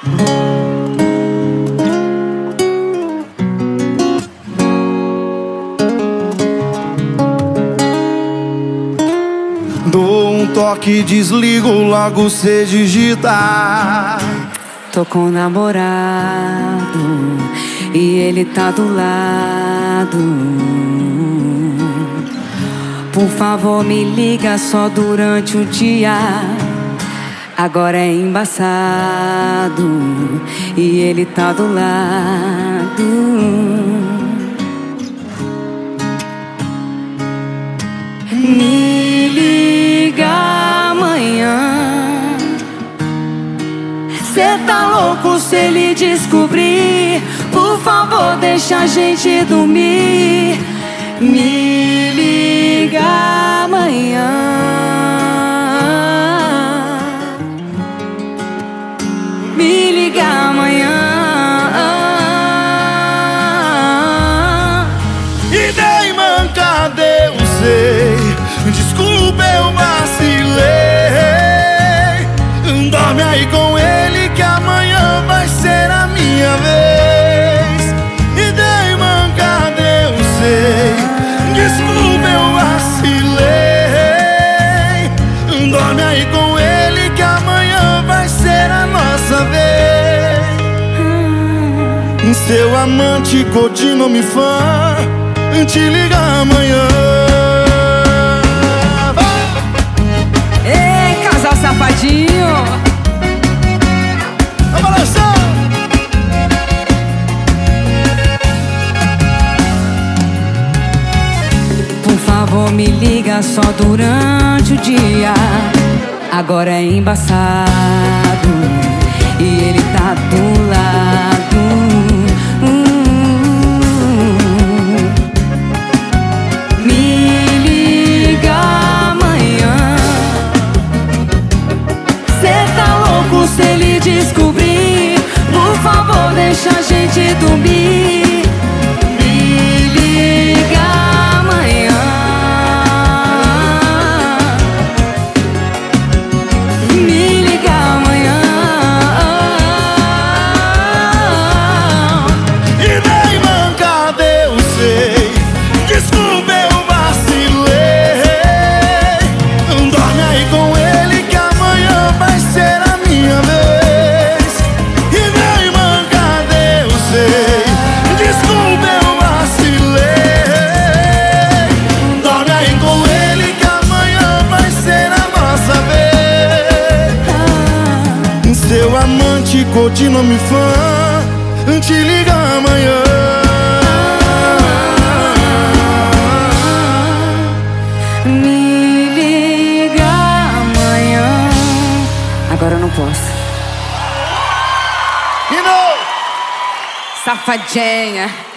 Dou um toque, desligo, logo cê digita. Tô com um namorado e ele tá do lado. Por favor, me liga só durante o dia. Agora é embaçado e ele tá do lado. Me liga amanhã. Cê tá louco se ele descobrir? Por favor, deixa a gente dormir. Me liga amanhã. Me liga amanhã. E daí, man, cadê o sei? Desculpa, eu vacilei. Dorme aí com ele que amanhã vai ser a minha vez. E daí, man, cadê o sei? Desculpa, eu vacilei. Dorme aí com ele que amanhã vai ser a nossa vez. Seu amante, codinome fã, te liga amanhã. Ei, casal safadinho. Por favor, me liga só durante o dia. Agora é embaçado e ele tá do lado. Me liga amanhã. Cê tá louco se ele descobrir? Por favor, deixa a gente dormir. Me liga amanhã. Me liga amanhã. E daí, man, cadê o sei? Desculpa, eu vacilei. Dorme aí com ele que amanhã vai ser a minha vez. E daí, man, cadê o sei? Desculpa, eu vacilei. Dorme aí com ele que amanhã vai ser a nossa vez. Seu amante, codinome fã, te liga amanhã. Me liga amanhã. Agora eu não posso. E não! Safadinha.